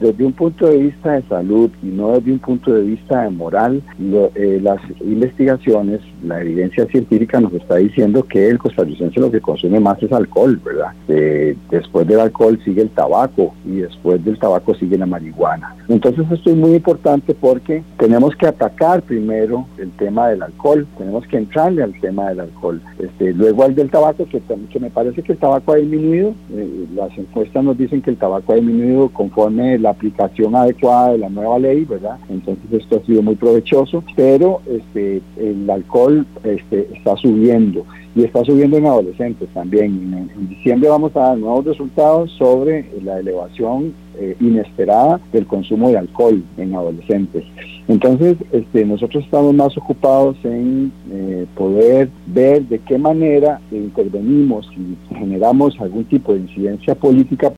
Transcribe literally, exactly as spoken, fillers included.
desde un punto de vista de salud y no desde un punto de vista de moral, lo, eh, las investigaciones, la evidencia científica nos está diciendo que el costarricense lo que consume más es alcohol, ¿verdad? Eh, después del alcohol sigue el tabaco y después del tabaco sigue la marihuana. Entonces esto es muy importante porque tenemos que atacar primero el tema del alcohol, tenemos que entrarle al tema del alcohol. Este, luego al del tabaco, que, que me parece que el tabaco ha disminuido, eh, las encuestas nos dicen que el tabaco ha disminuido conforme la aplicación adecuada de la nueva ley, ¿verdad? Entonces esto ha sido muy provechoso, pero este, el alcohol este, está subiendo. Y está subiendo en adolescentes también. En, en diciembre vamos a dar nuevos resultados sobre la elevación eh, inesperada del consumo de alcohol en adolescentes. Entonces, este, nosotros estamos más ocupados en eh, poder ver de qué manera intervenimos y generamos algún tipo de incidencia política